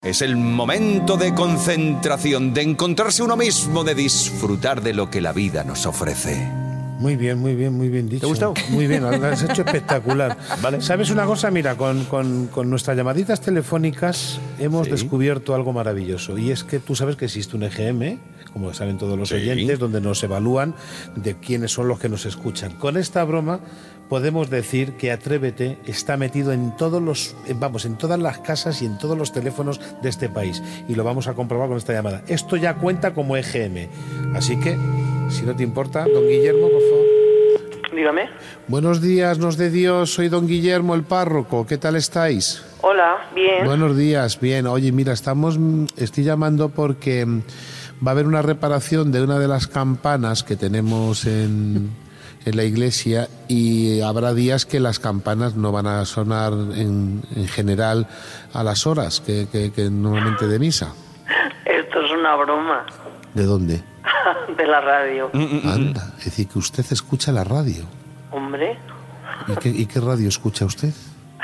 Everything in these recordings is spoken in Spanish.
Es el momento de concentración, de encontrarse uno mismo, de disfrutar de lo que la vida nos ofrece. Muy bien dicho. ¿Te ha gustado? Muy bien, lo has hecho espectacular. Vale. ¿Sabes una cosa? Mira, con nuestras llamaditas telefónicas hemos descubierto algo maravilloso. Y es que tú sabes que existe un EGM, como saben todos los oyentes, donde nos evalúan de quiénes son los que nos escuchan. Con esta broma podemos decir que Atrévete está metido en en todas las casas y en todos los teléfonos de este país. Y lo vamos a comprobar con esta llamada. Esto ya cuenta como EGM. Así que, si no te importa, don Guillermo, por favor. Dígame. Buenos días, nos de Dios. Soy don Guillermo, el párroco. ¿Qué tal estáis? Hola, bien. Buenos días, bien. Oye, mira, estoy llamando porque va a haber una reparación de una de las campanas que tenemos en la iglesia, y habrá días que las campanas no van a sonar en general a las horas que normalmente de misa. Esto es una broma. ¿De dónde? De la radio. Anda, es decir, que usted escucha la radio. Hombre, ¿Y qué radio escucha usted?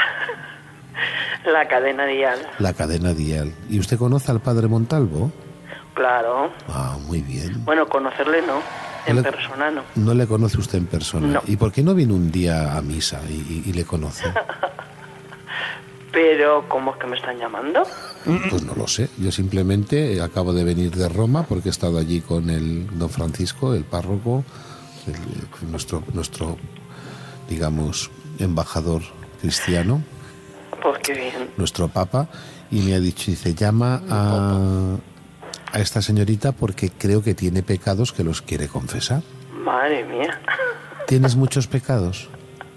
la cadena dial. La cadena dial. ¿Y usted conoce al padre Montalvo? Claro. Ah, muy bien. Bueno, conocerle no. En persona no. No le conoce usted en persona. No. ¿Y por qué no viene un día a misa y le conoce? Pero, ¿cómo es que me están llamando? Pues no lo sé. Yo simplemente acabo de venir de Roma porque he estado allí con el don Francisco, el párroco, nuestro, digamos, embajador cristiano, Pues qué bien. nuestro papa, y me ha dicho, dice, llama a esta señorita porque creo que tiene pecados que los quiere confesar. Madre mía. ¿Tienes muchos pecados?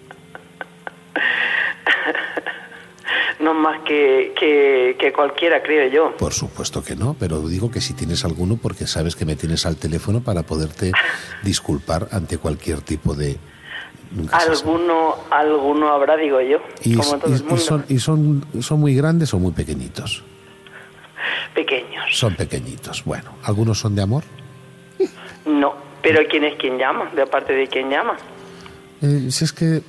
No más que cualquiera, creo yo. Por supuesto que no, pero digo que si tienes alguno porque sabes que me tienes al teléfono para poderte disculpar ante cualquier tipo de... Alguno habrá, digo yo, como todo el mundo. Son muy grandes o muy pequeñitos. Pequeños. Son pequeñitos. Bueno, ¿algunos son de amor? No, pero ¿quién es quien llama? ¿De parte de quién llama? Si es que...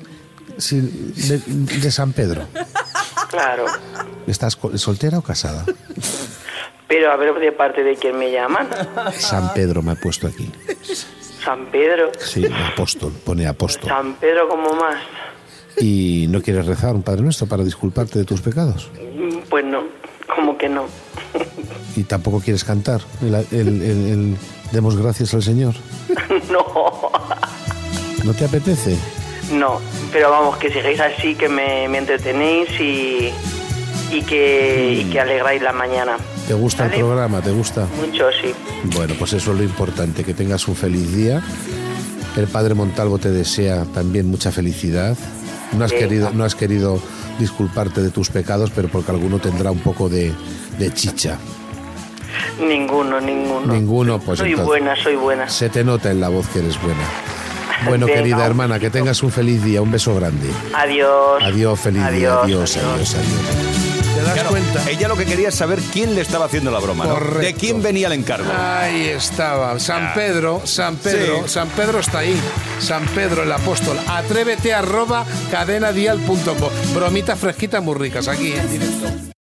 de San Pedro. Claro. ¿Estás soltera o casada? Pero a ver, ¿de parte de quién me llaman? San Pedro me ha puesto aquí. San Pedro. Sí, apóstol, pone apóstol. San Pedro como más. ¿Y no quieres rezar un Padre Nuestro para disculparte de tus pecados? Pues no, como que no. ¿Y tampoco quieres cantar el Demos gracias al Señor? No. ¿No te apetece? No, pero vamos, que sigáis así, que me entretenéis y que alegráis la mañana. ¿Te gusta ¿Vale? el programa? ¿Te gusta? Mucho, sí. Bueno, pues eso es lo importante, que tengas un feliz día. El Padre Montalvo te desea también mucha felicidad. No has querido disculparte de tus pecados, pero porque alguno tendrá un poco de chicha. Ninguno. Ninguno, pues soy buena. Se te nota en la voz que eres buena. Bueno, Venga, querida hermana, que tengas un feliz día, un beso grande. Adiós. Adiós, feliz día, adiós. ¿Te das cuenta? Ella lo que quería es saber quién le estaba haciendo la broma, ¿no? Correcto. ¿De quién venía el encargo? Ahí estaba, San Pedro está ahí. San Pedro, el apóstol. Atrévete @cadenadial.com. Bromitas fresquitas muy ricas aquí en directo.